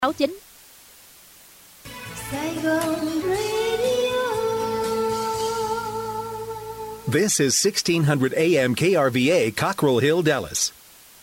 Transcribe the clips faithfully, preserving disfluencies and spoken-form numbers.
sáu chín. This is sixteen hundred A M K R V A, Cockrell Hill, Dallas.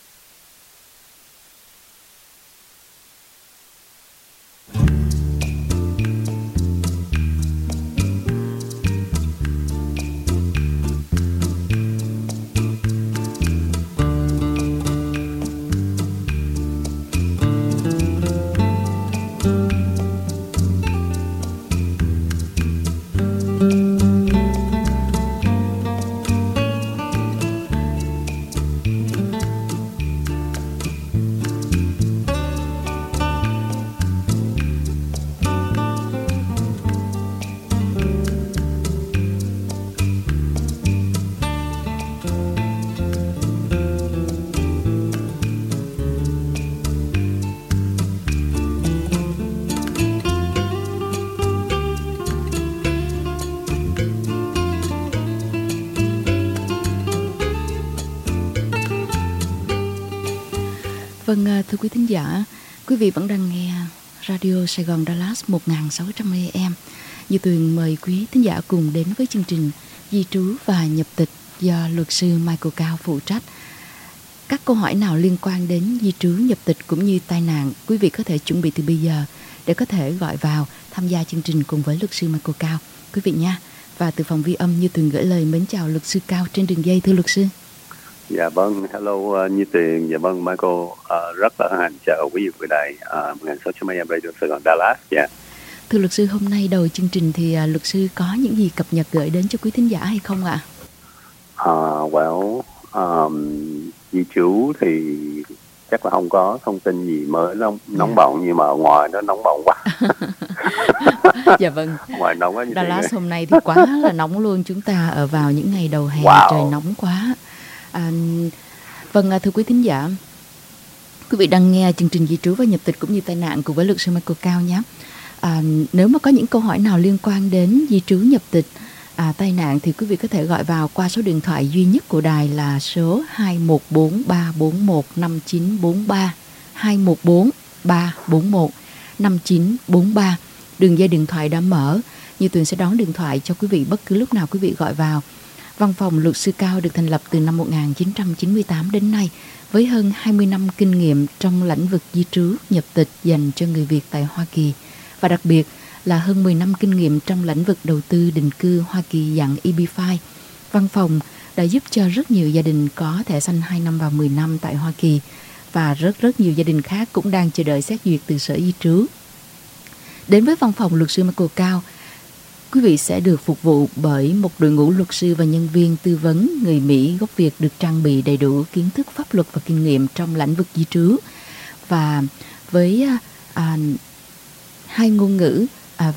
Vâng, thưa quý thính giả, quý vị vẫn đang nghe Radio Sài Gòn Dallas một nghìn sáu trăm A M. Như Tuyền mời quý thính giả cùng đến với chương trình Di trú và nhập tịch do luật sư Michael Cao phụ trách. Các câu hỏi nào liên quan đến di trú, nhập tịch cũng như tai nạn, quý vị có thể chuẩn bị từ bây giờ để có thể gọi vào tham gia chương trình cùng với luật sư Michael Cao, quý vị nha. Và từ phòng vi âm, Như Tuyền gửi lời mến chào luật sư Cao trên đường dây. Thưa luật sư. Dạ vâng, hello uh, Như Tuyền, dạ vâng Michael, uh, rất là hân hạnh chào quý vị của đài uh, một nghìn sáu trăm A M Radio Sài Gòn Dallas. Dạ. Thưa luật sư, hôm nay đầu chương trình thì uh, luật sư có những gì cập nhật gửi đến cho quý thính giả hay không ạ? À? Uh, well, um, di trú thì chắc là không có thông tin gì mới nóng, nóng yeah. bỏng, nhưng mà ở ngoài nó nóng bỏng quá. Dạ vâng. Ngoài nóng quá như Dallas hôm nay thì quá là nóng luôn, chúng ta ở vào những ngày đầu hè, wow. Trời nóng quá. À, vâng, thưa quý thính giả, quý vị đang nghe chương trình Di trú và nhập tịch cũng như tai nạn cùng với luật sư Michael Cao nhé. À, nếu mà có những câu hỏi nào liên quan đến di trú, nhập tịch, à, tai nạn thì quý vị có thể gọi vào qua số điện thoại duy nhất của đài là số hai một bốn ba bốn một năm chín bốn ba, hai một bốn ba bốn một năm chín bốn ba. Đường dây điện thoại đã mở, Như Tuyền sẽ đón điện thoại cho quý vị bất cứ lúc nào quý vị gọi vào. Văn phòng luật sư Cao được thành lập từ năm một nghìn chín trăm chín mươi tám đến nay với hơn hai mươi năm kinh nghiệm trong lĩnh vực di trú, nhập tịch dành cho người Việt tại Hoa Kỳ, và đặc biệt là hơn mười năm kinh nghiệm trong lĩnh vực đầu tư định cư Hoa Kỳ dạng E B năm. Văn phòng đã giúp cho rất nhiều gia đình có thẻ xanh hai năm và mười năm tại Hoa Kỳ, và rất rất nhiều gia đình khác cũng đang chờ đợi xét duyệt từ Sở Di trú. Đến với văn phòng luật sư Michael Cao, quý vị sẽ được phục vụ bởi một đội ngũ luật sư và nhân viên tư vấn người Mỹ gốc Việt được trang bị đầy đủ kiến thức pháp luật và kinh nghiệm trong lĩnh vực di trú. Và với à, hai ngôn ngữ, à,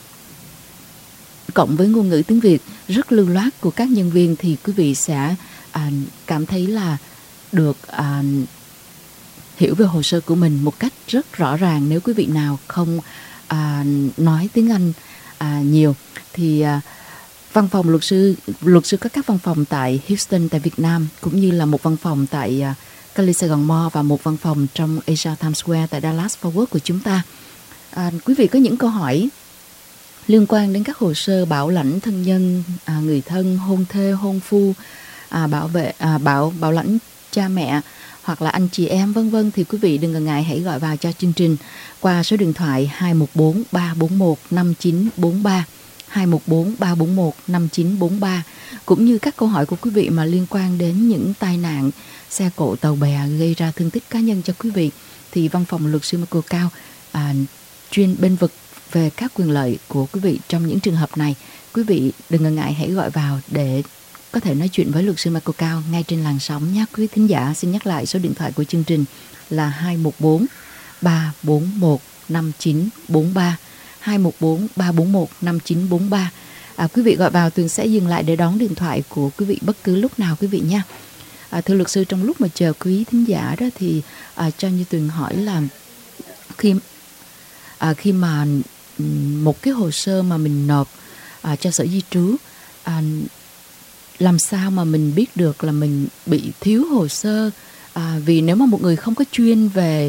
cộng với ngôn ngữ tiếng Việt rất lưu loát của các nhân viên, thì quý vị sẽ à, cảm thấy là được à, hiểu về hồ sơ của mình một cách rất rõ ràng. Nếu quý vị nào không à, nói tiếng Anh À, nhiều thì à, văn phòng luật sư luật sư có các văn phòng tại Houston tại Việt Nam, cũng như là một văn phòng tại à, Cali Sài Gòn Mall và một văn phòng trong Asia Times Square tại Dallas Fort Worth của chúng ta. À, quý vị có những câu hỏi liên quan đến các hồ sơ bảo lãnh thân nhân, à, người thân, hôn thê, hôn phu, à, bảo vệ à, bảo bảo lãnh cha mẹ hoặc là anh chị em vân vân, thì quý vị đừng ngần ngại, hãy gọi vào cho chương trình qua số điện thoại hai một bốn ba bốn một năm chín bốn ba, hai một bốn ba bốn một năm chín bốn ba, cũng như các câu hỏi của quý vị mà liên quan đến những tai nạn xe cộ, tàu bè gây ra thương tích cá nhân cho quý vị, thì văn phòng luật sư Michael Cao à, chuyên bên vực về các quyền lợi của quý vị trong những trường hợp này. Quý vị đừng ngần ngại, hãy gọi vào để có thể nói chuyện với luật sư Michael Cao ngay trên làn sóng nhé quý thính giả. Xin nhắc lại số điện thoại của chương trình là hai một bốn ba bốn một năm chín bốn ba, hai một bốn ba bốn một năm chín bốn ba. À, quý vị gọi vào, Tuyền sẽ dừng lại để đón điện thoại của quý vị bất cứ lúc nào quý vị nha. À, thưa luật sư, trong lúc mà chờ quý thính giả đó thì à, cho như Tuyền hỏi là khi à, khi mà một cái hồ sơ mà mình nộp à, cho Sở Di trú, à, làm sao mà mình biết được là mình bị thiếu hồ sơ? À, vì nếu mà một người không có chuyên về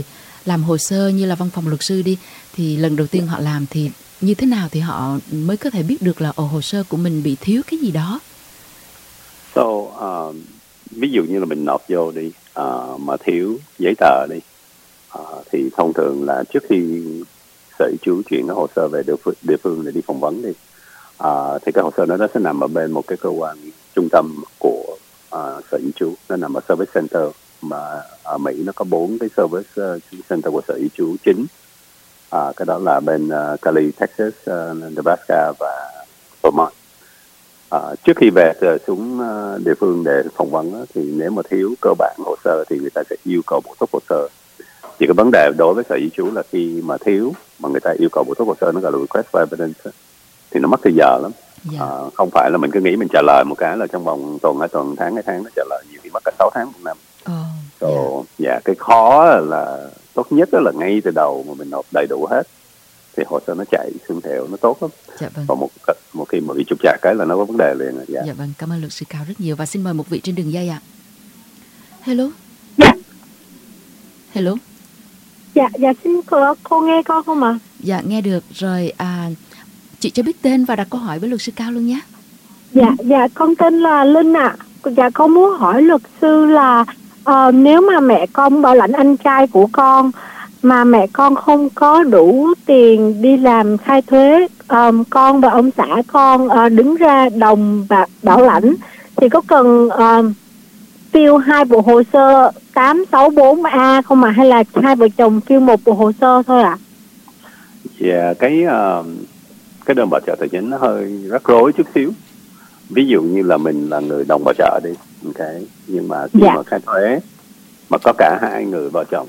làm hồ sơ như là văn phòng luật sư đi, thì lần đầu tiên họ làm thì như thế nào thì họ mới có thể biết được là ồ hồ sơ của mình bị thiếu cái gì đó? So, uh, ví dụ như là mình nộp vô đi, uh, mà thiếu giấy tờ đi, uh, thì thông thường là trước khi sở di trú chuyển cái hồ sơ về địa phương, địa phương để đi phỏng vấn đi, uh, thì cái hồ sơ đó nó sẽ nằm ở bên một cái cơ quan trung tâm của uh, sở di trú, nó nằm ở Service Center, mà ở Mỹ nó có bốn cái Service uh, Center của sở di trú chính. Uh, cái đó là bên uh, Cali, Texas, uh, Nebraska và Vermont. Uh, trước khi về xuống uh, địa phương để phỏng vấn uh, thì nếu mà thiếu cơ bản hồ sơ thì người ta sẽ yêu cầu bổ túc hồ sơ. Chỉ cái vấn đề đối với sở di trú là khi mà thiếu mà người ta yêu cầu bổ túc hồ sơ, nó gọi là request for evidence, thì nó mất thời giờ lắm. Yeah. Uh, không phải là mình cứ nghĩ mình trả lời một cái là trong vòng tuần hai tuần, tháng hai tháng, nó trả lời nhiều khi mất cả sáu tháng một năm. Oh, so, yeah. yeah, cái khó là tốt nhất đó là ngay từ đầu mà mình nộp đầy đủ hết thì hồ sơ nó chạy xương thẹo nó tốt lắm. Dạ vâng. Còn một một khi mà bị trục trặc cái là nó có vấn đề liền. Dạ. Dạ vâng, cảm ơn luật sư Cao rất nhiều và xin mời một vị trên đường dây ạ. À. Hello. Dạ. Hello. Dạ, dạ xin cô, cô nghe con không ạ? Dạ nghe được rồi. À, chị cho biết tên và đặt câu hỏi với luật sư Cao luôn nhé. Dạ, dạ con tên là Linh ạ. À. Dạ con muốn hỏi luật sư là uh, nếu mà mẹ con bảo lãnh anh trai của con mà mẹ con không có đủ tiền đi làm khai thuế, um, con và ông xã con uh, đứng ra đồng và bảo lãnh thì có cần uh, fill hai bộ hồ sơ tám sáu bốn A không mà hay là hai vợ chồng fill một bộ hồ sơ thôi ạ? À? Dạ, yeah, cái uh, cái đơn bảo trợ tài chính nó hơi rắc rối chút xíu. Ví dụ như là mình là người đồng bảo trợ đi, ok, nhưng mà khi yeah. mà khai thuế mà có cả hai người vợ chồng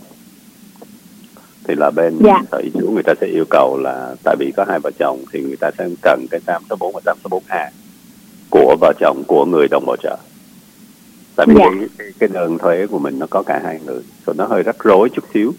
thì là bên yeah. sở di trú người ta sẽ yêu cầu là tại vì có hai vợ chồng thì người ta sẽ cần cái tám sáu bốn và tám sáu bốn A của vợ chồng của người đồng bảo trợ. Tại vì yeah. cái, cái, cái đơn thuế của mình nó có cả hai người, so nó hơi rắc rối chút xíu.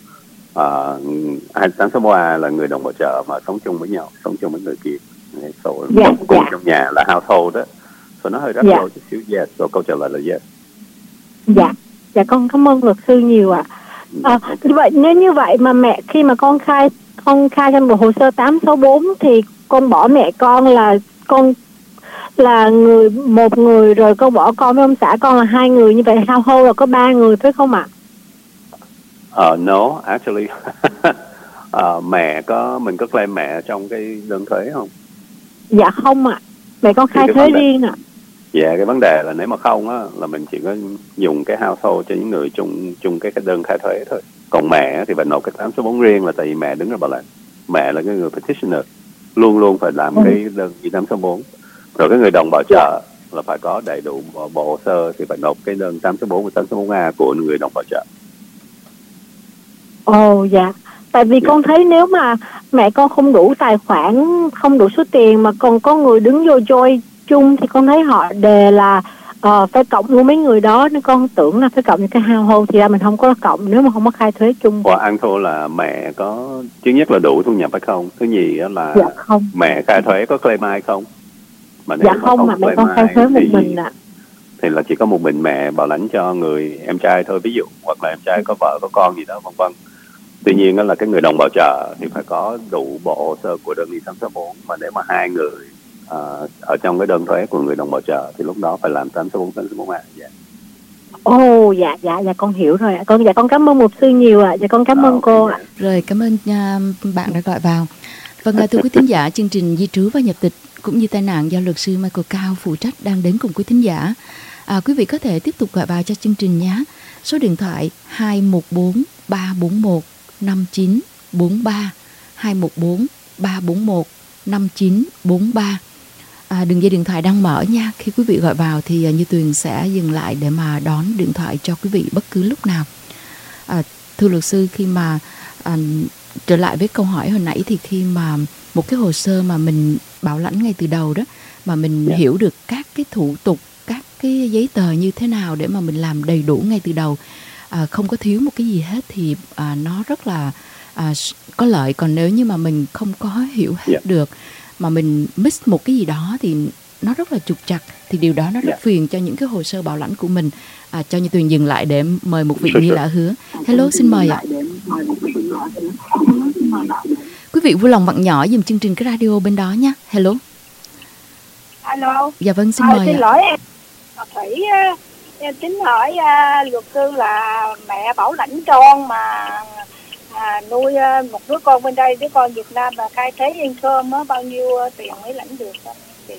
Uh, tám sáu bốn A là người đồng bảo trợ mà sống chung với nhau, sống chung với người kia, so, yeah. cùng yeah. trong nhà là household đó, so nó hơi rắc yeah. rối chút xíu. Yes, so câu trả lời là yes. Dạ, dạ con cảm ơn luật sư nhiều ạ. À. À, okay. Vậy nếu như vậy mà mẹ khi mà con khai con khai trong bộ hồ sơ tám sáu bốn thì con bỏ mẹ con là con là người một người rồi con bỏ con với ông xã con là hai người, như vậy household là có ba người phải không ạ? Uh, no, actually uh, mẹ có mình có claim mẹ trong cái đơn thuế không? Dạ không ạ. À. Mẹ con khai thuế riêng ạ. À. Dạ, cái vấn đề là nếu mà không á là mình chỉ có dùng cái household cho những người chung chung cái cái đơn khai thuế thôi. Còn mẹ thì phải nộp cái tám sáu bốn riêng là tại vì mẹ đứng ra bảo lãnh. Mẹ là cái người petitioner, luôn luôn phải làm ừ. cái đơn tám sáu bốn. Rồi cái người đồng bảo trợ là phải có đầy đủ bộ hồ sơ thì phải nộp cái đơn tám sáu bốn và tám sáu bốn A của người đồng bảo trợ. Ồ oh, dạ. Tại vì yeah. con thấy nếu mà mẹ con không đủ tài khoản, không đủ số tiền mà còn có người đứng vô join chung thì con thấy họ đề là uh, phải cộng luôn mấy người đó, nên con tưởng là phải cộng những cái household thì ra mình không có cộng nếu mà không có khai thuế chung. Và ăn thua là mẹ có thứ nhất là đủ thu nhập hay không, thứ nhì là dạ, không. mẹ khai thuế có claim ai không? Mà dạ không, không mà mẹ con khai thuế một thì, mình ạ. À. Thì là chỉ có một mình mẹ bảo lãnh cho người em trai thôi, ví dụ, hoặc là em trai có vợ có con gì đó vân vân. Tuy nhiên đó là cái người đồng bảo trợ thì phải có đủ bộ hồ sơ của đơn tám sáu bốn, mà nếu mà hai người uh, ở trong cái đơn thuế của người đồng bảo trợ thì lúc đó phải làm tám sáu bốn tám sáu bốn A. Dạ. Ồ oh, dạ dạ dạ con hiểu rồi ạ. Con dạ con cảm ơn luật sư nhiều ạ. À. Dạ con cảm ơn oh, cô ạ. À. Rồi cảm ơn uh, bạn đã gọi vào. Vâng, thưa quý thính giả, chương trình di trú và nhập tịch cũng như tai nạn do luật sư Michael Cao phụ trách đang đến cùng quý thính giả. À, quý vị có thể tiếp tục gọi vào cho chương trình nhé. Số điện thoại hai một bốn ba bốn một năm chín bốn ba, hai một bốn ba bốn một năm chín bốn ba. À, đường dây điện thoại đang mở nha. Khi quý vị gọi vào thì Như Tuyền sẽ dừng lại để mà đón điện thoại cho quý vị bất cứ lúc nào. À, thưa luật sư, khi mà à, trở lại với câu hỏi hồi nãy thì khi mà một cái hồ sơ mà mình bảo lãnh ngay từ đầu đó, mà mình yeah. hiểu được các cái thủ tục, các cái giấy tờ như thế nào để mà mình làm đầy đủ ngay từ đầu, à, không có thiếu một cái gì hết thì à, nó rất là à, có lợi. Còn nếu như mà mình không có hiểu hết yeah. được mà mình miss một cái gì đó thì nó rất là trục trặc, thì điều đó nó rất Yeah. phiền cho những cái hồ sơ bảo lãnh của mình. À, cho như Tuyền dừng lại để mời một vị Sure, Nhi sure. Lạ Hứa. Hello, xin mời ạ. Quý vị vui lòng vặn nhỏ dùm chương trình cái radio bên đó nha. Hello. Alo. Dạ vâng, xin À, mời xin ạ. lỗi em. Thủy uh, em tính hỏi uh, luật sư là mẹ bảo lãnh con mà à, nuôi uh, một đứa con bên đây, đứa con Việt Nam và khai thuế yên cơm á, bao nhiêu uh, tiền mới lãnh được không?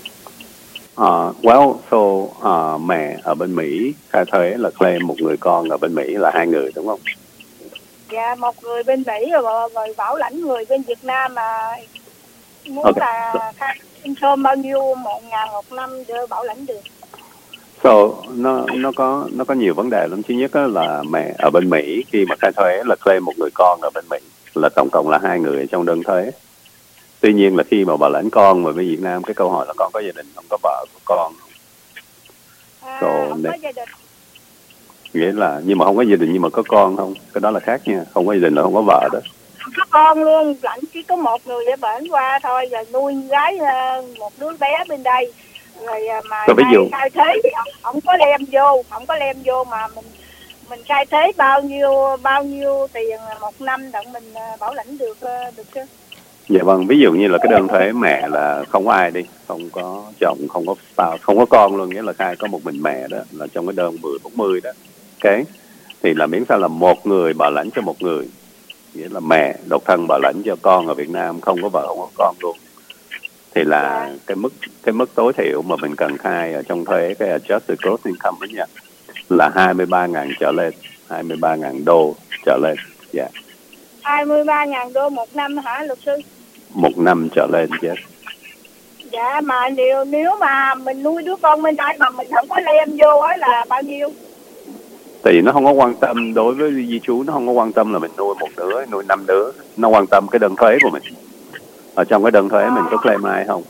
Uh, well, so uh, mẹ ở bên Mỹ khai thuế là claim một người con ở bên Mỹ là hai người đúng không? Dạ, một người bên Mỹ rồi, rồi bảo lãnh người bên Việt Nam mà muốn Okay. là khai yên cơm bao nhiêu một ngàn một năm để bảo lãnh được. So nó nó có nó có nhiều vấn đề lắm. Thứ nhất á là mẹ ở bên Mỹ khi mà khai thuế là claim một người con ở bên Mỹ là tổng cộng là hai người trong đơn thuế. Tuy nhiên là khi mà bảo lãnh con mà bên Việt Nam, cái câu hỏi là con có gia đình không, có vợ có con. À, So, không nếu, có gia đình. nghĩa là nhưng mà không có gia đình nhưng mà có con không, cái đó là khác nha. Không có gia đình là không có vợ đó. Không có con luôn, lãnh chỉ có một người để bệnh qua thôi, rồi nuôi gái uh, một đứa bé bên đây. Rồi uh, mà Rồi ví dụ khai thuế thì không, không có lem vô, không có lem vô mà mình mình khai thuế bao nhiêu bao nhiêu tiền một năm đặng mình uh, bảo lãnh được uh, được chứ? Dạ vâng, ví dụ như là cái đơn thuế mẹ là không có ai đi, không có chồng, không có spouse, không có con luôn, nghĩa là khai có một mình mẹ đó, là trong cái đơn mười bốn mươi đó. Ok, thì là miễn sao là một người bảo lãnh cho một người, nghĩa là mẹ độc thân bảo lãnh cho con ở Việt Nam, không có vợ, không có con luôn, thì là cái mức cái mức tối thiểu mà mình cần khai ở trong thuế cái adjusted gross income đó nha, là hai mươi ba ngàn trở lên, hai mươi ba ngàn đô trở lên. Dạ. Yeah. hai mươi ba ngàn đô một năm hả luật sư? Một năm trở lên chứ. Yes. Dạ, mà nếu nếu mà mình nuôi đứa con bên đây mà mình không có lem vô ấy là bao nhiêu? Thì nó không có quan tâm, đối với di trú nó không có quan tâm là mình nuôi một đứa, nuôi năm đứa, nó quan tâm cái đơn thuế của mình. Ở trong cái đơn thuế à. mình có claim ai không?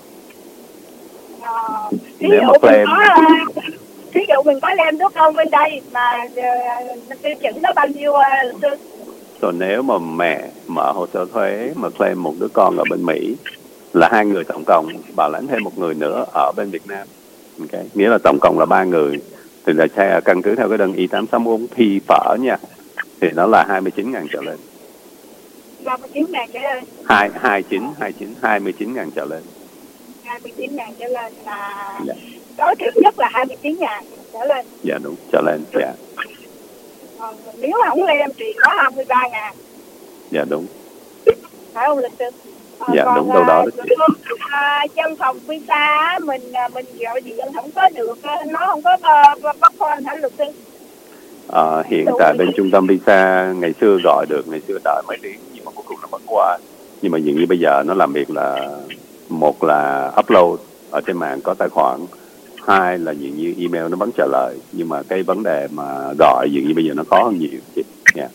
À, nếu mà claim, ví dụ mình có lem đứa con bên đây mà uh, tiêu chuẩn nó bao nhiêu luật sư? Rồi nếu mà mẹ mở hồ sơ thuế mà claim một đứa con ở bên Mỹ là hai người tổng cộng, bảo lãnh thêm một người nữa ở bên Việt Nam. Okay. Nghĩa là tổng cộng là ba người. Thì là theo, căn cứ theo cái đơn I tám sáu bốn P phở nha, thì nó là hai mươi chín ngàn trở lên. hai mươi chín ngàn trở lên. Hai, hai chín, hai chín, hai mươi chín ngàn trở lên. hai mươi chín ngàn trở lên là dạ. tối thiểu nhất là hai mươi chín ngàn trở lên. Dạ đúng, trở lên. Dạ. Còn nếu mà không lem thì có hai mươi ba ngàn. Dạ đúng. Phải không luật sư? À, dạ còn, đúng, đâu đó đó chị. À, văn phòng visa mình mình gọi gì vẫn không có được, nó không có bắt con hả luật sư? À, hiện tại bên trung tâm visa ngày xưa gọi được, ngày xưa đợi mấy tiếng nhưng mà cuối cùng nó vẫn qua. Nhưng mà dường như bây giờ nó làm việc là một là upload ở trên mạng có tài khoản, hai là dường như email nó vẫn trả lời, nhưng mà cái vấn đề mà gọi dường như bây giờ nó khó hơn nhiều. Yeah.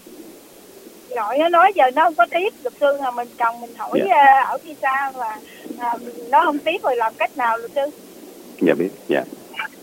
Gọi nó nói giờ nó không có tiếp luật sư, mà mình cần mình hỏi yeah. ở visa mà à, nó không tiếp rồi làm cách nào luật sư? Dạ biết. Dạ. Yeah.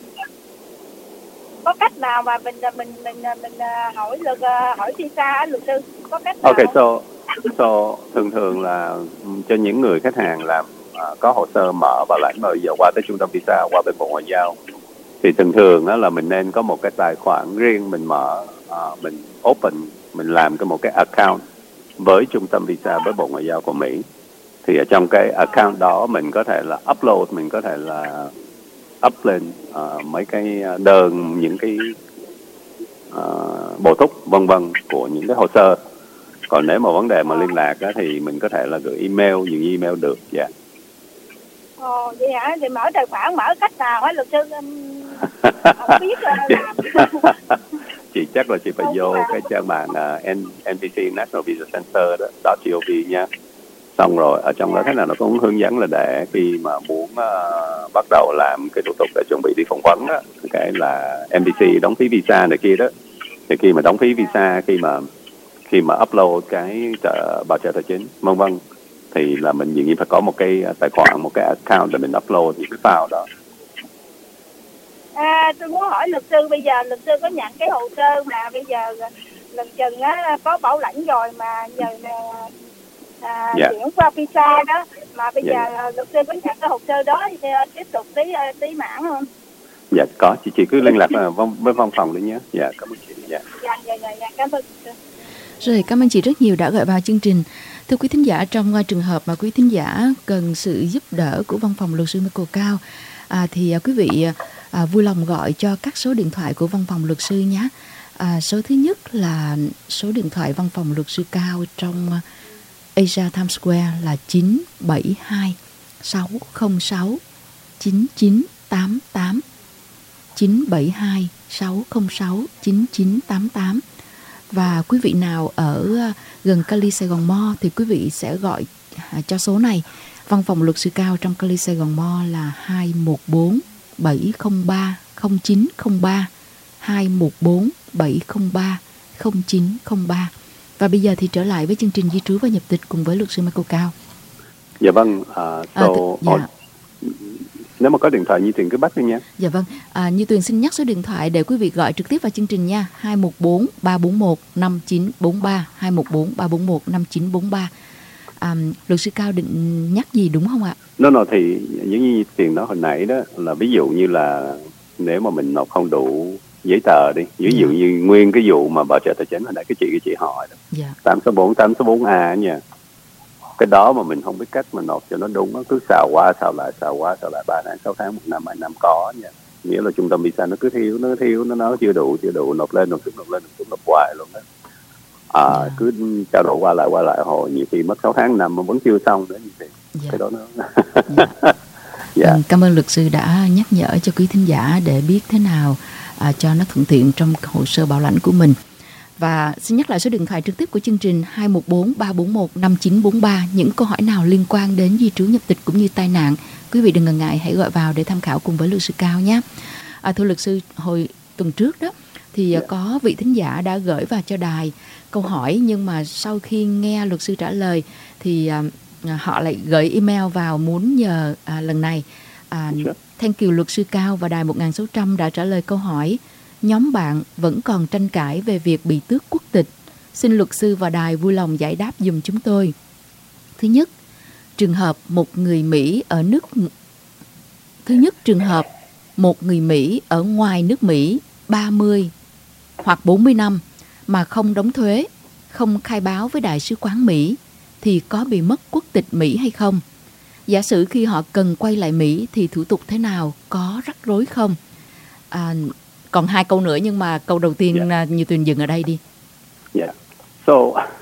Có cách nào mà mình mình mình mình hỏi luật hỏi visa luật sư? Có cách nào? Ok, so so thường thường là cho những người khách hàng làm uh, có hồ sơ mở bảo lãnh mà bây giờ qua tới trung tâm visa, qua bên Bộ Ngoại giao, thì thường thường đó là mình nên có một cái tài khoản riêng mình mở, uh, mình open, mình làm cái một cái account với trung tâm visa, với Bộ Ngoại giao của Mỹ. Thì ở trong cái account đó mình có thể là upload, mình có thể là up lên uh, mấy cái đơn, những cái uh, bổ túc vân vân của những cái hồ sơ. Còn nếu mà vấn đề mà liên lạc á, thì mình có thể là gửi email, những email được. Dạ. Yeah. Ồ, vậy hả? Thì mở tài khoản mở cách nào hả luật sư? Không biết là làm. Chị chắc là chị phải không vô cái trang mạng uh, en pê xê National Visa Center đó .gov nha. Xong rồi ở trong đó thế nào nó cũng hướng dẫn là để khi mà muốn uh, bắt đầu làm cái thủ tục để chuẩn bị đi phỏng vấn đó, cái là en pê xê đóng phí visa này kia đó. Thì khi mà đóng phí visa, khi mà khi mà upload cái trợ, bảo trợ tài chính vân vân, thì là mình dường như phải có một cái tài khoản, một cái account để mình upload những cái file đó. À, tôi muốn hỏi luật sư, bây giờ luật sư có nhận cái hồ sơ mà bây giờ lần chừng á có bảo lãnh rồi mà giờ à, Dạ. chuyển qua visa đó, mà bây Dạ. giờ luật sư có nhận cái hồ sơ đó thì tiếp tục tí tí mãn không? Dạ có, chị chị cứ liên lạc với văn, với văn phòng đi nhé. Dạ cảm ơn chị. Dạ. Dạ dạ dạ, dạ. Cảm ơn luật sư. Rồi, cảm ơn chị rất nhiều đã gọi vào chương trình. Thưa quý thính giả, trong uh, trường hợp mà quý thính giả cần sự giúp đỡ của văn phòng luật sư Michael Cao, à, thì uh, quý vị uh, vui lòng gọi cho các số điện thoại của văn phòng luật sư nhé. À, số thứ nhất là số điện thoại văn phòng luật sư Cao trong uh, Asia Times Square là chín bảy hai sáu không sáu chín chín tám tám, chín bảy hai sáu không sáu chín chín tám tám. Và quý vị nào ở gần Cali Sài Gòn Mall thì quý vị sẽ gọi cho số này. Văn phòng luật sư Cao trong Cali Sài Gòn Mall là hai một bốn bảy không ba không chín không ba, hai một bốn bảy không ba không chín không ba. Và bây giờ thì trở lại với chương trình di trú và nhập tịch cùng với luật sư Michael Cao. Dạ vâng, uh, so, À, th- dạ. oh, nếu mà có điện thoại Như Tuyền cứ bắt đi nha. Dạ vâng, à, Như Tuyền xin nhắc số điện thoại để quý vị gọi trực tiếp vào chương trình nha. Hai một bốn ba bốn một năm chín bốn ba, hai một bốn ba bốn một năm chín bốn ba. À, luật sư Cao định nhắc gì đúng không ạ? Nó no, no, thì những như Tuyền nói hồi nãy đó là ví dụ như là nếu mà mình nộp không đủ giấy tờ đi, ví dụ Dạ. như nguyên cái vụ mà bảo trợ tài chính hồi nãy cái chị cái chị hỏi đó, Dạ. tám số bốn, tám số bốn A nha. Cái đó mà mình không biết cách mà nộp cho nó đúng, nó cứ xào qua xào lại xào qua xào lại ba tháng sáu tháng một năm hai năm có nha. Nghĩa là trung tâm visa nó cứ thiếu nó thiếu nó nói chưa đủ chưa đủ nộp lên nộp xuống nộp lên nộp xuống nộp hoài luôn đó. À, Dạ. cứ trao đổi qua lại qua lại hồi nhiều khi mất sáu tháng năm mà vẫn chưa xong nữa như vậy. Dạ. Cái đó nó Dạ. dạ. Ừ, cảm ơn luật sư đã nhắc nhở cho quý thính giả để biết thế nào à, cho nó thuận tiện trong hồ sơ bảo lãnh của mình. Và xin nhắc lại số điện thoại trực tiếp của chương trình hai một bốn ba bốn một năm chín bốn ba. Những câu hỏi nào liên quan đến di trú nhập tịch cũng như tai nạn, quý vị đừng ngần ngại hãy gọi vào để tham khảo cùng với luật sư Cao nhé. À, thưa luật sư, hồi tuần trước đó thì Yeah. có vị thính giả đã gửi vào cho đài câu hỏi, nhưng mà sau khi nghe luật sư trả lời thì à, họ lại gửi email vào muốn nhờ à, lần này. À, Sure. thank you luật sư Cao và đài một nghìn sáu trăm đã trả lời câu hỏi. Nhóm bạn vẫn còn tranh cãi về việc bị tước quốc tịch. Xin luật sư và đài vui lòng giải đáp giùm chúng tôi. Thứ nhất, trường hợp một người Mỹ ở nước Thứ nhất, trường hợp một người Mỹ ở ngoài nước Mỹ ba mươi hoặc bốn mươi năm mà không đóng thuế, không khai báo với Đại sứ quán Mỹ thì có bị mất quốc tịch Mỹ hay không? Giả sử khi họ cần quay lại Mỹ thì thủ tục thế nào? Có rắc rối không? À, còn hai câu nữa nhưng mà câu đầu tiên Yeah. Như Tuyền dừng ở đây đi. Dạ. Yeah. So,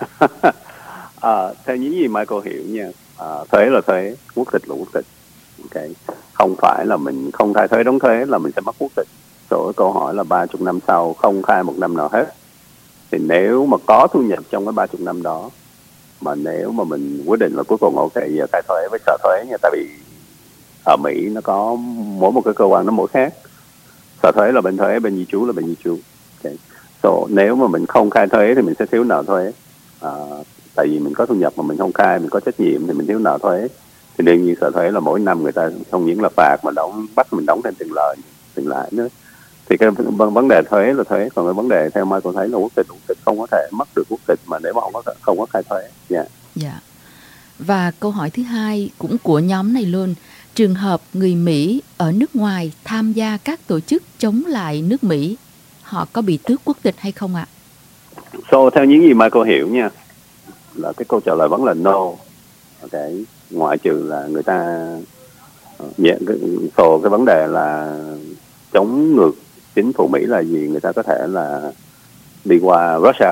uh, theo những gì Michael hiểu nha, uh, thuế là thuế, quốc tịch là quốc tịch. Okay. Không phải là mình không khai thuế đóng thuế là mình sẽ mất quốc tịch. Rồi câu hỏi là ba mươi năm sau không khai một năm nào hết. Thì nếu mà có thu nhập trong cái ba mươi năm đó, mà nếu mà mình quyết định là cuối cùng ok giờ khai thuế với sở thuế nha, tại vì ở Mỹ nó có mỗi một cái cơ quan nó mỗi khác. Sở thuế là bên thuế, bên di trú là bên di trú. Okay. So, nếu mà mình không khai thuế thì mình sẽ thiếu nợ thuế. À, tại vì mình có thu nhập mà mình không khai, mình có trách nhiệm thì mình thiếu nợ thuế. Thì đương nhiên sở thuế là mỗi năm người ta không những là phạt mà đóng bắt mình đóng thêm tiền lợi, tiền lãi nữa. Thì cái vấn đề thuế là thuế, còn cái vấn đề theo Michael thấy là quốc tịch, quốc tịch không có thể mất được quốc tịch mà nếu mà không có không có khai thuế. Yeah. Dạ. Và câu hỏi thứ hai cũng của nhóm này luôn. Trường hợp người Mỹ ở nước ngoài tham gia các tổ chức chống lại nước Mỹ, họ có bị tước quốc tịch hay không ạ? So, theo những gì Michael hiểu nha, là cái câu trả lời vẫn là no. Ok, ngoại trừ là người ta yeah, cái, so, cái vấn đề là chống ngược chính phủ Mỹ là gì, người ta có thể là đi qua Russia,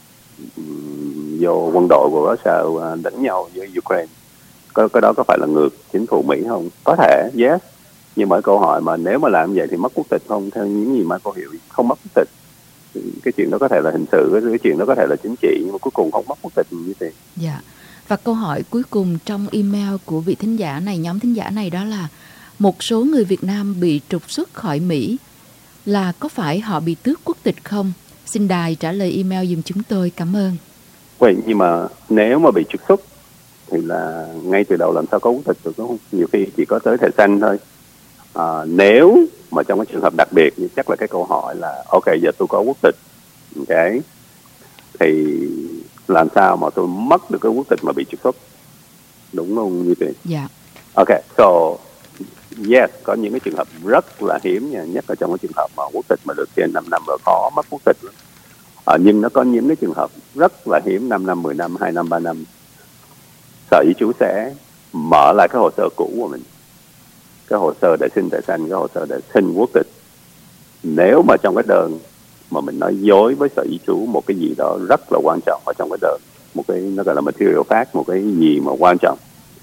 vô quân đội của Russia đánh nhau với Ukraine. Cái, cái đó có phải là ngược chính phủ Mỹ không? Có thể, yes. Nhưng mà câu hỏi mà nếu mà làm vậy thì mất quốc tịch không? Theo những gì mà cô hiểu, không mất quốc tịch. Cái chuyện đó có thể là hình sự, cái chuyện đó có thể là chính trị, nhưng mà cuối cùng không mất quốc tịch như thế. Dạ. Và câu hỏi cuối cùng trong email của vị thính giả này, nhóm thính giả này, đó là một số người Việt Nam bị trục xuất khỏi Mỹ, là có phải họ bị tước quốc tịch không? Xin đài trả lời email giùm chúng tôi, cảm ơn. Vậy nhưng mà nếu mà bị trục xuất thì là ngay từ đầu làm sao có quốc tịch được, đúng không? Nhiều khi chỉ có tới thẻ xanh thôi. À, nếu mà trong cái trường hợp đặc biệt thì chắc là cái câu hỏi là ok giờ tôi có quốc tịch, ok, thì làm sao mà tôi mất được cái quốc tịch mà bị trục xuất, đúng không như thế? Dạ. Ok, so yes, có những cái trường hợp rất là hiếm nha, nhất là trong cái trường hợp mà quốc tịch mà được trên năm năm rồi khó mất quốc tịch lắm. À, nhưng nó có những cái trường hợp rất là hiếm, năm năm, mười năm, hai năm, ba năm, Sở Di trú sẽ mở lại cái hồ sơ cũ của mình, cái hồ sơ để xin thẻ xanh, cái hồ sơ để xin quốc tịch. Nếu mà trong cái đơn mà mình nói dối với Sở Di trú một cái gì đó rất là quan trọng ở trong cái đơn, một cái nó gọi là material fact, một cái gì mà quan trọng,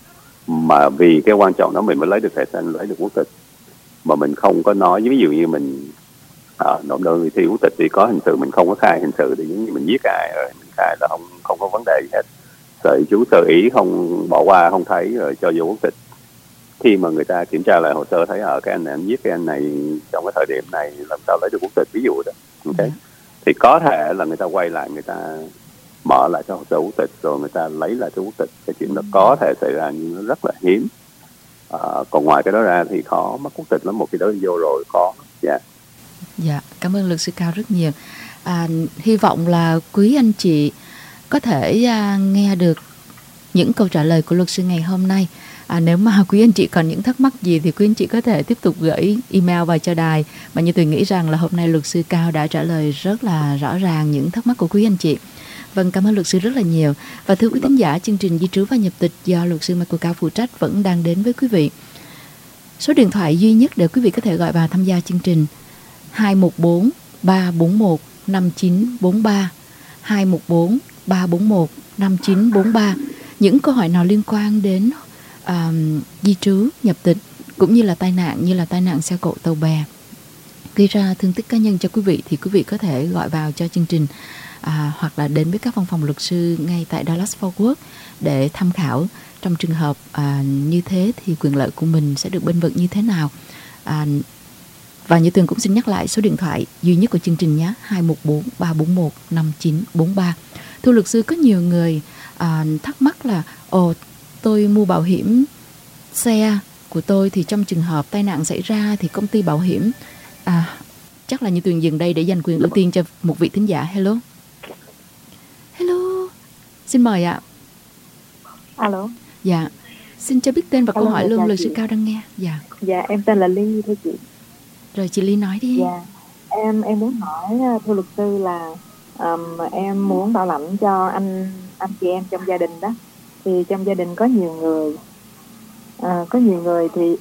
mà vì cái quan trọng đó mình mới lấy được thẻ xanh, lấy được quốc tịch, mà mình không có nói, ví dụ như mình à, nộp đơn thi quốc tịch thì có hình sự, mình không có khai hình sự thì giống như mình giết ai rồi, mình khai là không không có vấn đề gì hết. Sở Di trú sơ ý không bỏ qua, không thấy rồi cho vô quốc tịch. Khi mà người ta kiểm tra lại hồ sơ thấy ở cái anh này anh giết cái anh này trong cái thời điểm này, làm sao lấy được quốc tịch, ví dụ đó, ok, yeah. Thì có thể là người ta quay lại, người ta mở lại cái hồ sơ quốc tịch rồi người ta lấy lại cái quốc tịch. Cái chuyện đó có thể xảy ra nhưng nó rất là hiếm. À, còn ngoài cái đó ra thì khó mất quốc tịch lắm, một cái đó vô rồi khó. Dạ. Yeah. Dạ, cảm ơn luật sư Cao rất nhiều. À, hy vọng là quý anh chị có thể à, nghe được những câu trả lời của luật sư ngày hôm nay. À, nếu mà quý anh chị còn những thắc mắc gì thì quý anh chị có thể tiếp tục gửi email vào cho đài. Mà như tôi nghĩ rằng là hôm nay luật sư Cao đã trả lời rất là rõ ràng những thắc mắc của quý anh chị. Vâng, cảm ơn luật sư rất là nhiều. Và thưa quý thính giả, chương trình Di trú và nhập tịch do luật sư Michael Cao phụ trách vẫn đang đến với quý vị. Số điện thoại duy nhất để quý vị có thể gọi vào tham gia chương trình hai một bốn ba bốn một năm chín bốn ba, hai một bốn ba bốn một năm chín bốn ba. Những câu hỏi nào liên quan đến uh, di trú, nhập tịch cũng như là tai nạn, như là tai nạn xe cộ tàu bè gây ra thương tích cá nhân cho quý vị thì quý vị có thể gọi vào cho chương trình, à, hoặc là đến với các văn phòng luật sư ngay tại Dallas Fort Worth để tham khảo trong trường hợp à, như thế thì quyền lợi của mình sẽ được bênh vực như thế nào. À, và như Tường cũng xin nhắc lại số điện thoại duy nhất của chương trình nhé, hai một bốn ba bốn một năm chín bốn ba. Thưa luật sư, có nhiều người à, thắc mắc là ồ, tôi mua bảo hiểm xe của tôi thì trong trường hợp tai nạn xảy ra thì công ty bảo hiểm, à, chắc là như Tường dừng đây để dành quyền ưu tiên cho một vị thính giả. Hello. Hello. Xin mời ạ. Alo. Dạ. Xin cho biết tên và câu Alo, hỏi luôn, luật chị. sư Cao đang nghe. Dạ. Dạ, em tên là Ly thưa chị. Rồi chị Ly nói đi. Dạ. Em em muốn hỏi thưa luật sư là um, em muốn bảo lãnh cho anh anh chị em trong gia đình đó. Thì trong gia đình có nhiều người, à, có nhiều người thì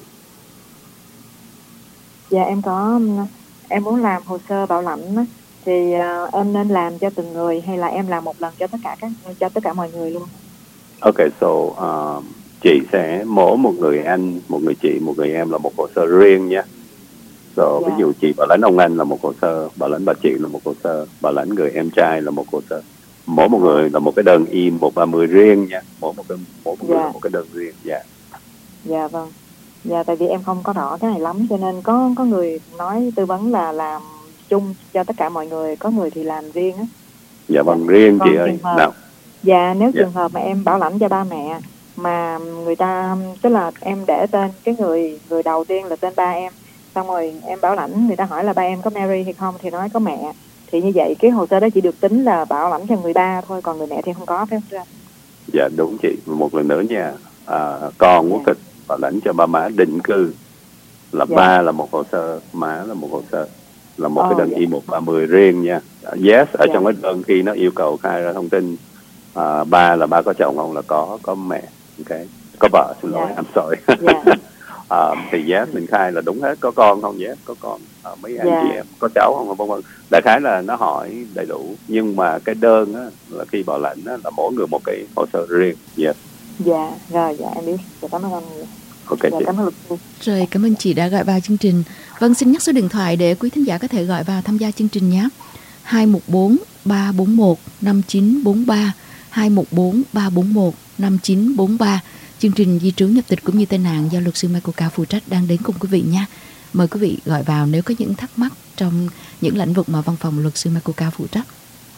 dạ em có em muốn làm hồ sơ bảo lãnh đó. Thì uh, em nên làm cho từng người hay là em làm một lần cho tất cả các cho tất cả mọi người luôn? Ok, so uh, chị sẽ mỗi một người anh, một người chị, một người em là một hồ sơ riêng nha. So Dạ. ví dụ chị bảo lãnh ông anh là một hồ sơ, bảo lãnh bà chị là một hồ sơ, bảo lãnh người em trai là một hồ sơ. Mỗi một người là một cái đơn I một ba mươi riêng nha. Mỗi một cái mỗi một Dạ. người là một cái đơn riêng. Dạ. Yeah. Dạ vâng. Dạ, tại vì em không có rõ cái này lắm cho nên có có người nói tư vấn là làm chung cho tất cả mọi người, có người thì làm riêng á. Dạ vâng, riêng Còn chị ơi. trường hợp- Nào. Dạ, nếu Dạ. trường hợp mà em bảo lãnh cho ba mẹ mà người ta, tức là em để tên cái người người đầu tiên là tên ba em, xong rồi em bảo lãnh người ta hỏi là ba em có marry hay không thì nói có mẹ, thì như vậy cái hồ sơ đó chỉ được tính là bảo lãnh cho người ba thôi, còn người mẹ thì không có, phải không thưa anh? Dạ đúng chị. Một lần nữa nha. À, con quốc tịch bảo lãnh cho ba má định cư là Dạ. ba là một hồ sơ, má là một hồ sơ, là một Ồ, cái đơn dạ. I một ba mươi riêng nha. Yes, ở Dạ. trong cái đơn khi nó yêu cầu khai ra thông tin à, ba là ba có chồng không, là có có mẹ, ok, có vợ, xin lỗi, Dạ. I'm sorry. Dạ. à, thì yes mình khai là đúng hết, có con không, yes có con, à, mấy anh Dạ. chị em có cháu không, vân vân. Đại khái là nó hỏi đầy đủ, nhưng mà cái đơn á, là khi bảo lãnh á, là mỗi người một cái hồ sơ riêng. Yes. Dạ, rồi, dạ em biết. Dạ, cảm ơn anh. Ok Dạ, chị. cảm ơn luật sư. Rồi, cảm ơn chị đã gọi vào chương trình. Vâng, xin nhắc số điện thoại để quý thính giả có thể gọi vào tham gia chương trình nhé. hai một bốn ba bốn một năm chín bốn ba, hai một bốn ba bốn một năm chín bốn ba. Chương trình Di trú nhập tịch cũng như tai nạn do luật sư Michael Cao phụ trách đang đến cùng quý vị nha. Mời quý vị gọi vào nếu có những thắc mắc trong những lĩnh vực mà văn phòng luật sư Michael Cao phụ trách.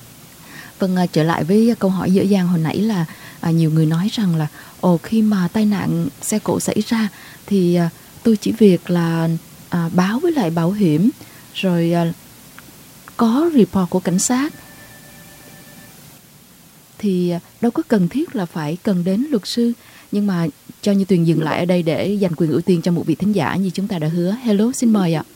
Vâng, à, trở lại với câu hỏi dễ dàng hồi nãy là à, nhiều người nói rằng là ồ, khi mà tai nạn xe cộ xảy ra thì à, tôi chỉ việc là à, báo với lại bảo hiểm rồi à, có report của cảnh sát thì đâu có cần thiết là phải cần đến luật sư. Nhưng mà cho Như Tuyền dừng lại ở đây để dành quyền ưu tiên cho một vị thính giả như chúng ta đã hứa. Hello, xin mời ạ.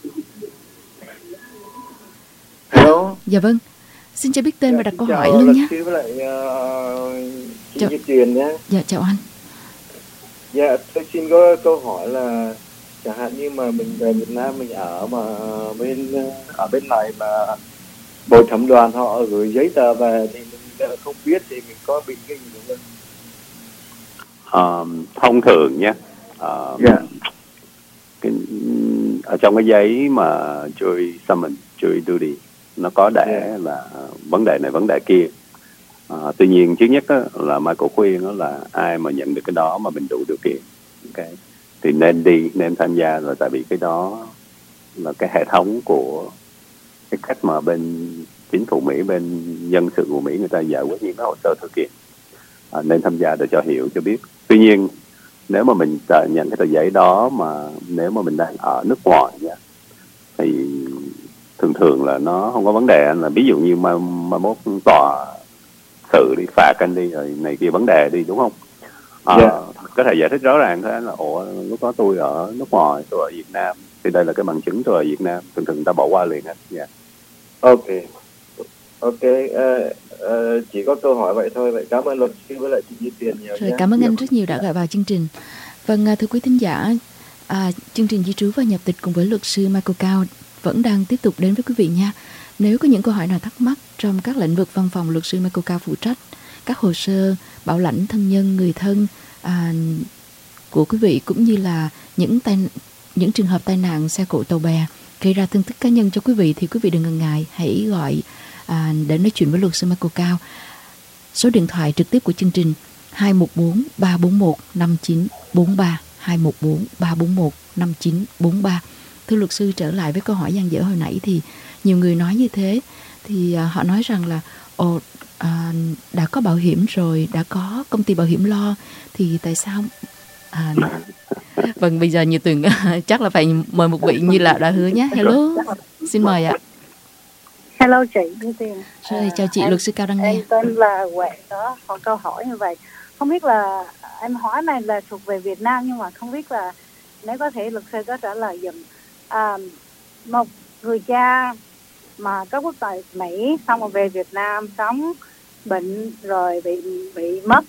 Hello. Dạ vâng. Xin cho biết tên dạ, và đặt câu chào hỏi luôn nhé. Với lại uh, chị chào... Như Tuyền nhé. Dạ chào anh. Dạ tôi xin có câu hỏi là chẳng hạn như mà mình về Việt Nam mình ở mà bên ở bên này mà bồi thẩm đoàn họ gửi giấy tờ về thì mình không biết thì mình có bị cái gì không? Um, thông thường nha. Um, yeah. cái, ở trong cái giấy mà jury summons, jury duty nó có để yeah. là vấn đề này vấn đề kia. Uh, tuy nhiên trước nhất á, là Michael khuyên đó là ai mà nhận được cái đó mà mình đủ điều kiện, okay, thì nên đi, nên tham gia rồi, tại vì cái đó là cái hệ thống của cái cách mà bên chính phủ Mỹ, bên dân sự của Mỹ người ta giải quyết những cái hồ sơ thư kiện. À, nên tham gia để cho hiểu, cho biết. Tuy nhiên nếu mà mình nhận cái tờ giấy đó mà nếu mà mình đang ở nước ngoài nha, thì thường thường là nó không có vấn đề. Là ví dụ như mà, mà mốt tòa sự đi phạt anh đi rồi này kia vấn đề đi, đúng không? À, yeah. Có thể giải thích rõ ràng thôi là ủa lúc đó tôi ở nước ngoài, tôi ở Việt Nam thì đây là cái bằng chứng tôi ở Việt Nam. Thường thường người ta bỏ qua liền hết. Yeah. Ok. Ok, uh, uh, chỉ có câu hỏi vậy thôi. Vậy cảm ơn luật sư với lại chị Như Tuyền nhiều. Rồi, cảm ơn anh rất nhiều đã gọi vào chương trình. Vâng, thưa quý thính giả, à, chương trình Di trú và nhập tịch cùng với luật sư Michael Cao vẫn đang tiếp tục đến với quý vị nha. Nếu có những câu hỏi nào thắc mắc trong các lĩnh vực văn phòng luật sư Michael Cao phụ trách, các hồ sơ bảo lãnh thân nhân, người thân à, của quý vị, cũng như là những tai, những trường hợp tai nạn xe cộ tàu bè gây ra thương tích cá nhân cho quý vị, thì quý vị đừng ngần ngại, hãy gọi à, để nói chuyện với luật sư Michael Cao. Số điện thoại trực tiếp của chương trình hai một bốn ba bốn một năm chín bốn ba, hai một bốn ba bốn một năm chín bốn ba. Thưa luật sư, trở lại với câu hỏi dang dở hồi nãy, thì nhiều người nói như thế, thì à, họ nói rằng là ồ, à, đã có bảo hiểm rồi, đã có công ty bảo hiểm lo, thì tại sao à, vâng, bây giờ Như Tuyền chắc là phải mời một vị như là đã hứa nhé. Hello, xin mời ạ. Hello chị Như Tuyền. Rồi, chào chị, em, luật sư Cao đang nghe. Em tên là Huệ đó, có câu hỏi như vậy. Không biết là em hỏi này là thuộc về Việt Nam, nhưng mà không biết là nếu có thể luật sư có trả lời dùm. À, một người cha mà có quốc tịch Mỹ xong rồi về Việt Nam sống bệnh rồi bị bị mất,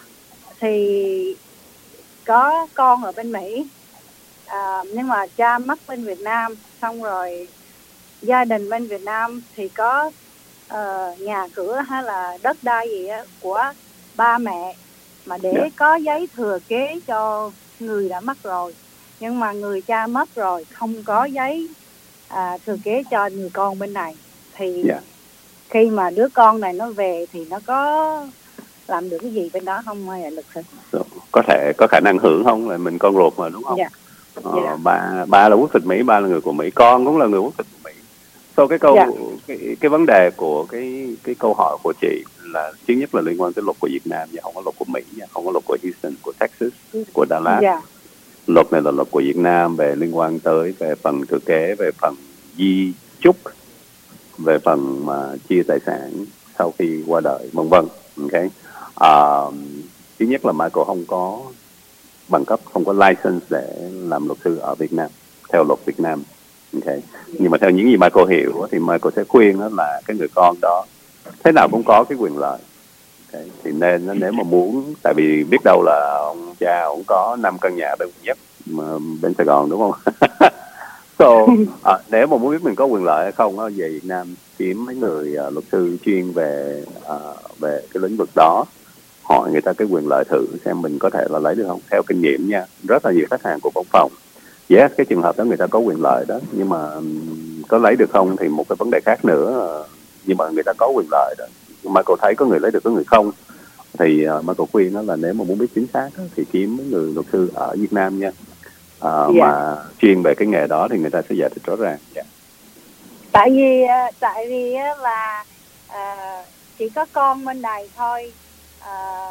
thì có con ở bên Mỹ, à, nhưng mà cha mất bên Việt Nam, xong rồi gia đình bên Việt Nam thì có uh, nhà cửa hay là đất đai gì á của ba mẹ, mà để yeah. có giấy thừa kế cho người đã mất rồi, nhưng mà người cha mất rồi không có giấy à, thừa kế cho người con bên này, thì yeah. khi mà đứa con này nó về thì nó có làm được cái gì bên đó không, hay là luật sư? Có thể có khả năng hưởng không, là mình con ruột mà, đúng không? Yeah. Ờ, yeah. ba ba là quốc tịch Mỹ, ba là người của Mỹ, con cũng là người quốc tịch của Mỹ. Sau cái câu yeah. cái, cái vấn đề của cái cái câu hỏi của chị là thứ nhất là liên quan tới luật của Việt Nam, và không có luật của Mỹ nha, không có luật của Houston, của Texas, của Dallas. Yeah. Luật này là luật của Việt Nam về liên quan tới về phần thừa kế, về phần di chúc, về phần mà chia tài sản sau khi qua đời, vân vân. Okay. À, thứ nhất là Michael không có bằng cấp, không có license để làm luật sư ở Việt Nam theo luật Việt Nam. Okay. Nhưng mà theo những gì Michael hiểu thì Michael sẽ khuyên đó là cái người con đó thế nào cũng có cái quyền lợi. Okay. Thì nên nếu mà muốn, tại vì biết đâu là ông cha ông có năm căn nhà bên nhất mà bên Sài Gòn, đúng không? So, à, nếu mà muốn biết mình có quyền lợi hay không, về Việt Nam kiếm mấy người uh, luật sư chuyên về uh, về cái lĩnh vực đó, hỏi người ta cái quyền lợi thử xem mình có thể là lấy được không. Theo kinh nghiệm nha, rất là nhiều khách hàng của văn phòng, yes, cái trường hợp đó người ta có quyền lợi đó, nhưng mà um, có lấy được không thì một cái vấn đề khác nữa. Uh, nhưng mà người ta có quyền lợi đó. Michael thấy có người lấy được, có người không. Thì uh, Michael khuyên đó là nếu mà muốn biết chính xác đó, thì kiếm mấy người luật sư ở Việt Nam nha. Uh, yeah. Mà chuyên về cái nghề đó thì người ta sẽ giải thích rõ ràng. Yeah. Tại vì tại vì là uh, chỉ có con bên này thôi, uh,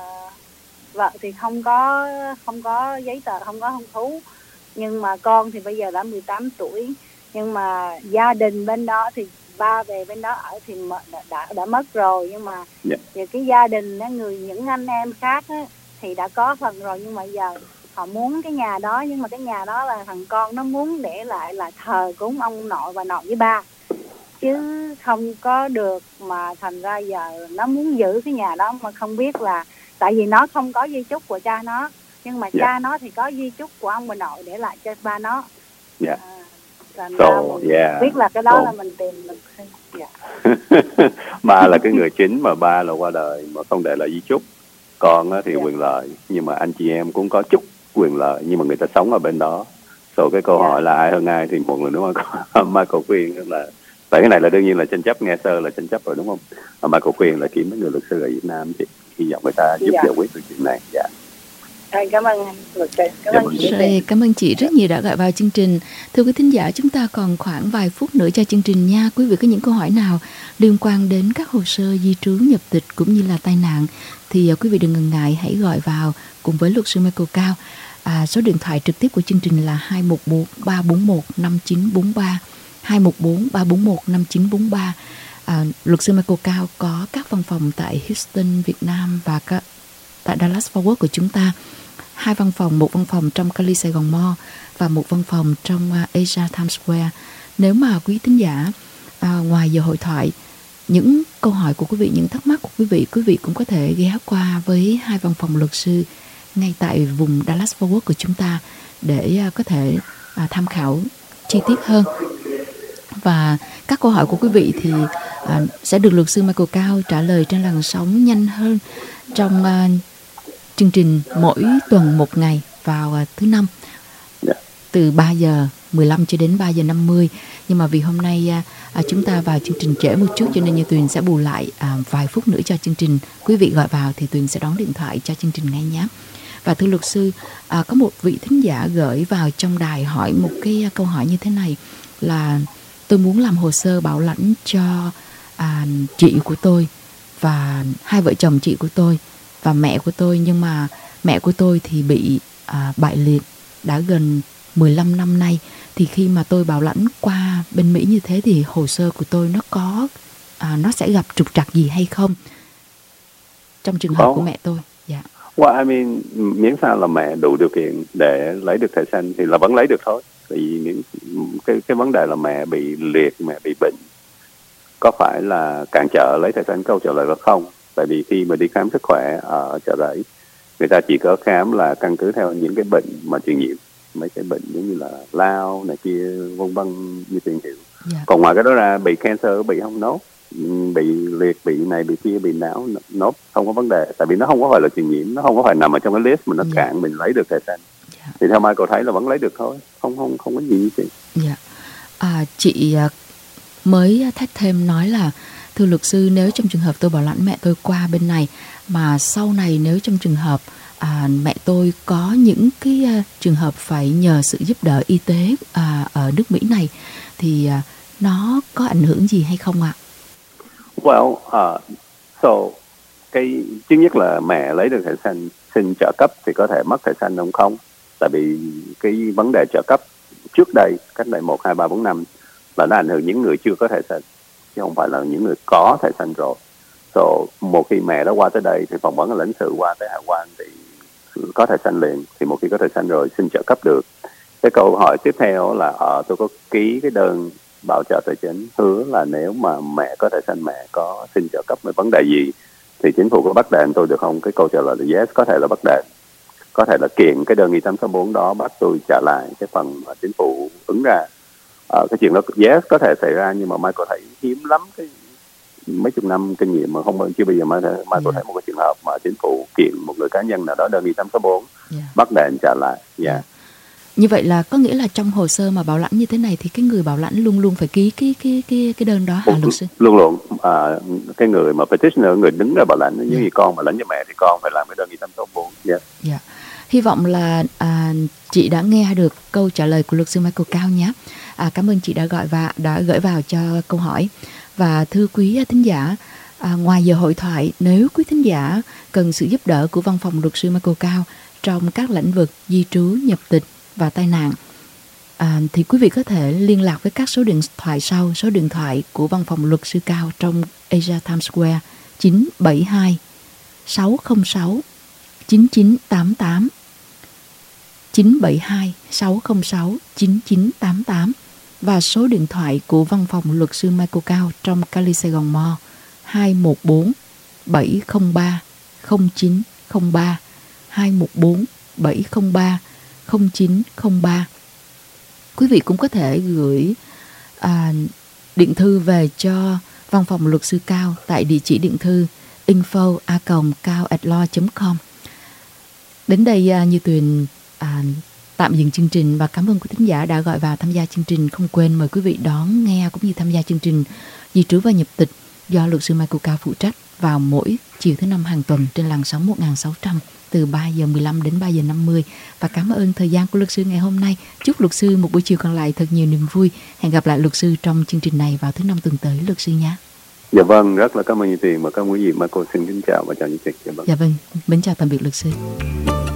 vợ thì không có không có giấy tờ, không có hôn thú, nhưng mà con thì bây giờ đã mười tám tuổi, nhưng mà gia đình bên đó thì ba về bên đó ở thì m- đã, đã đã mất rồi, nhưng mà Yeah. về cái gia đình á, người những anh em khác á, thì đã có phần rồi, nhưng mà giờ họ muốn cái nhà đó, nhưng mà cái nhà đó là thằng con nó muốn để lại là thờ cúng ông nội bà nội với ba, chứ không có được, mà thành ra giờ nó muốn giữ cái nhà đó mà không biết là tại vì nó không có di chúc của cha nó, nhưng mà Yeah. cha nó thì có di chúc của ông bà nội để lại cho ba nó. Yeah. À, thành So, ra mình yeah. biết là cái đó So- là mình tìm mình dạ. Ba là cái người chính mà ba là qua đời mà không để lại di chúc. Con á thì Dạ. quyền lợi, nhưng mà anh chị em cũng có chút quyền lợi, nhưng mà người ta sống ở bên đó. So cái câu Dạ. hỏi là ai hơn ai thì một lần nữa mà Michael khuyên là, tại cái này là đương nhiên là tranh chấp, nghe sơ là tranh chấp rồi đúng không? Mà Michael khuyên là kiếm mấy người luật sư ở Việt Nam chị, hy vọng người ta giúp Dạ. giải quyết được chuyện này. Dạ. À, cảm ơn anh luật sư, cảm Dạ, ơn chị. Rồi, cảm ơn chị rất nhiều đã gọi vào chương trình. Thưa quý thính giả, chúng ta còn khoảng vài phút nữa cho chương trình nha. Quý vị có những câu hỏi nào liên quan đến các hồ sơ di trú, nhập tịch cũng như là tai nạn thì uh, quý vị đừng ngần ngại, hãy gọi vào cùng với luật sư Michael Cao. À, số điện thoại trực tiếp của chương trình là hai một bốn ba bốn một năm chín bốn ba, hai một bốn ba bốn một năm chín bốn ba. À, luật sư Michael Cao có các văn phòng tại Houston, Việt Nam và các, tại Dallas Fort Worth của chúng ta. Hai văn phòng, một văn phòng trong Cali Sài Gòn Mall và một văn phòng trong uh, Asia Times Square. Nếu mà quý thính giả uh, ngoài giờ hội thoại, những câu hỏi của quý vị, những thắc mắc của quý vị, quý vị cũng có thể ghé qua với hai văn phòng luật sư ngay tại vùng Dallas Fort Worth của chúng ta để uh, có thể uh, tham khảo chi tiết hơn. Và các câu hỏi của quý vị thì uh, sẽ được luật sư Michael Cao trả lời trên làn sóng nhanh hơn trong uh, chương trình mỗi tuần một ngày vào uh, thứ năm Yeah. từ ba giờ mười lăm cho đến ba giờ năm mươi. Nhưng mà vì hôm nay uh, chúng ta vào chương trình trễ một chút cho nên như Tuyền sẽ bù lại uh, vài phút nữa cho chương trình. Quý vị gọi vào thì Tuyền sẽ đón điện thoại cho chương trình ngay nhé. Và thưa luật sư, uh, có một vị thính giả gửi vào trong đài hỏi một cái uh, câu hỏi như thế này là tôi muốn làm hồ sơ bảo lãnh cho uh, chị của tôi và hai vợ chồng chị của tôi và mẹ của tôi, nhưng mà mẹ của tôi thì bị à, bại liệt đã gần mười lăm năm nay. Thì khi mà tôi bảo lãnh qua bên Mỹ như thế thì hồ sơ của tôi nó có à, nó sẽ gặp trục trặc gì hay không trong trường hợp Không. của mẹ tôi? Dạ. Well, I mean, miễn sao là mẹ đủ điều kiện để lấy được thẻ xanh thì là vẫn lấy được thôi. Tại vì những cái cái vấn đề là mẹ bị liệt, mẹ bị bệnh, có phải là cản trở lấy thẻ xanh? Câu trả lời là không. Tại vì khi mà đi khám sức khỏe ở Chợ Rẫy, người ta chỉ có khám là căn cứ theo những cái bệnh mà truyền nhiễm, mấy cái bệnh giống như là lao này kia vân vân như tiền hiểu. Dạ. Còn ngoài cái đó ra, bị cancer, bị không nốt, bị liệt, bị này, bị kia, bị não nốt, không có vấn đề. Tại vì nó không có phải là truyền nhiễm, nó không có phải nằm ở trong cái list mà nó Dạ. cản mình lấy được thẻ xanh. Dạ. Thì theo Michael thấy là vẫn lấy được thôi, không không không có gì chứ. Dạ. À, chị à, mới thách thêm nói là thưa luật sư, nếu trong trường hợp tôi bảo lãnh mẹ tôi qua bên này mà sau này nếu trong trường hợp à, mẹ tôi có những cái à, trường hợp phải nhờ sự giúp đỡ y tế à, ở nước Mỹ này thì à, nó có ảnh hưởng gì hay không ạ? Well, uh, so cái thứ nhất là mẹ lấy được thẻ xanh xin trợ cấp thì có thể mất thẻ xanh không không? Tại vì cái vấn đề trợ cấp trước đây, cách đây một, hai, ba, bốn năm là nó ảnh hưởng những người chưa có thẻ xanh, chứ không phải là những người có thẻ xanh rồi. So, một khi mẹ đã qua tới đây thì phỏng vấn ở lãnh sự qua tới hải quan thì có thẻ xanh liền. Thì một khi có thẻ xanh rồi xin trợ cấp được. Cái câu hỏi tiếp theo là ở tôi có ký cái đơn bảo trợ tài chính hứa là nếu mà mẹ có thẻ xanh, mẹ có xin trợ cấp về vấn đề gì thì chính phủ có bắt đền tôi được không? Cái câu trả lời là yes, có thể là bắt đền, có thể là kiện cái đơn nghị tám sáu bốn đó bắt tôi trả lại cái phần mà chính phủ ứng ra. Ờ, cái chuyện đó yes có thể xảy ra, nhưng mà mai có thấy hiếm lắm, cái mấy chục năm kinh nghiệm mà không chưa bây giờ mai mai có thấy một cái trường hợp mà chính phủ kiện một người cá nhân nào đó đơn nghị tám sáu bốn Yeah. bắt đền trả lại. Dạ. Yeah. Như vậy là có nghĩa là trong hồ sơ mà bảo lãnh như thế này thì cái người bảo lãnh luôn luôn phải ký cái cái cái cái đơn đó hả luật sư? Luôn luôn à, cái người mà petitioner, người đứng ra bảo lãnh, như Yeah. con mà lãnh cho mẹ thì con phải làm cái đơn nghị tám sáu bốn. Dạ. Dạ. Hy vọng là à, chị đã nghe được câu trả lời của luật sư Michael Cao nhé. À, cảm ơn chị đã gọi và đã gửi vào cho câu hỏi. Và thưa quý thính giả, à, ngoài giờ hội thoại, nếu quý thính giả cần sự giúp đỡ của văn phòng luật sư Michael Cao trong các lĩnh vực di trú, nhập tịch và tai nạn, À, thì quý vị có thể liên lạc với các số điện thoại sau. Số điện thoại của văn phòng luật sư Cao trong Asia Times Square chín bảy hai sáu không sáu chín chín tám tám, chín bảy hai sáu không sáu chín chín tám tám, và số điện thoại của văn phòng luật sư Michael Cao trong Cali Sài Gòn Mall hai một bốn bảy không ba không chín không ba, hai một bốn bảy không ba không chín không ba. Quý vị cũng có thể gửi à, điện thư về cho văn phòng luật sư Cao tại địa chỉ điện thư info a còng cao at law chấm com. Đến đây à, Như Tuyền à, tạm dừng chương trình và cảm ơn quý thính giả đã gọi vào tham gia chương trình. Không quên mời quý vị đón nghe cũng như tham gia chương trình Di trú và nhập tịch do luật sư Michael Cao phụ trách vào mỗi chiều thứ năm hàng tuần trên làn sóng một nghìn sáu trăm từ ba giờ mười lăm đến ba giờ năm mươi. Và cảm ơn thời gian của luật sư ngày hôm nay. Chúc luật sư một buổi chiều còn lại thật nhiều niềm vui. Hẹn gặp lại luật sư trong chương trình này vào thứ năm tuần tới luật sư nhé. Dạ vâng, rất là cảm ơn Như Tuyền và các quý vị. Michael xin kính chào và chào Như Tuyền. Dạ vâng. Dạ vâng, mến chào tạm biệt luật sư.